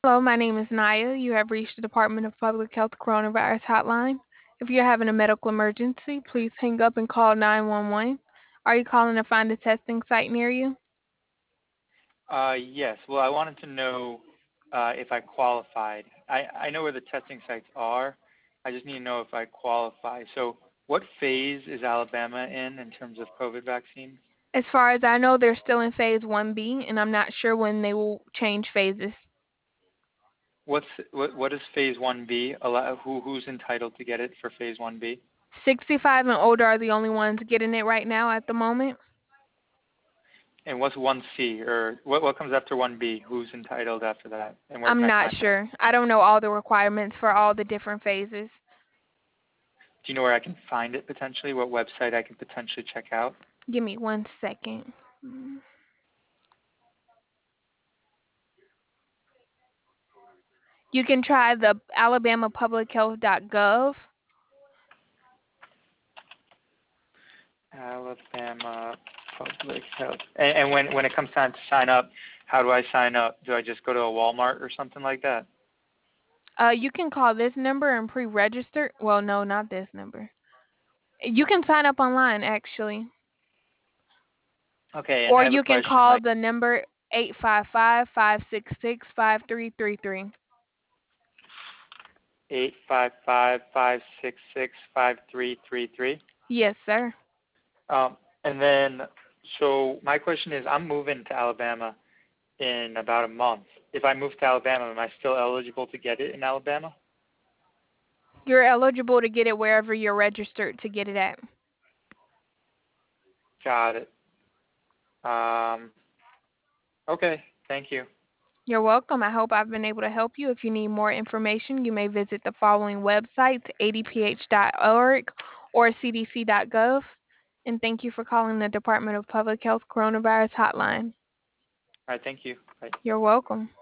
Hello, my name is Naya. You have reached the Department of Public Health Coronavirus Hotline. If you're having a medical emergency, please hang up and call 911. Are you calling to find a testing site near you? Yes. Well, I wanted to know if I qualified. I know where the testing sites are. I just need to know if I qualify. So, what phase is Alabama in terms of COVID vaccine? As far as I know, they're still in phase 1B, and I'm not sure when they will change phases. What is phase 1B? Who's entitled to get it for phase 1B? 65 and older are the only ones getting it right now at the moment. And what's 1C or what comes after 1B? Who's entitled after that? And where can I'm I not find it? sure. I don't know all the requirements for all the different phases. Do you know where I can find it potentially? What website I can potentially check out? Give me 1 second. You can try the alabamapublichealth.gov. Alabama Public Health. And when it comes time to sign up, how do I sign up? Do I just go to a Walmart or something like that? You can call this number and pre-register. Well, no, not this number. You can sign up online actually, Okay, and or I have a you can question. call Like the number 855-566-5333. 855-566-5333. Yes, sir. And then, so my question is, I'm moving to Alabama in about a month. If I move to Alabama, am I still eligible to get it in Alabama? You're eligible to get it wherever you're registered to get it at. Got it. Um, okay, thank you. You're welcome. I hope I've been able to help you. If you need more information, you may visit the following websites: adph.org or cdc.gov. And thank you for calling the Department of Public Health Coronavirus Hotline. All right, thank you. Bye. You're welcome.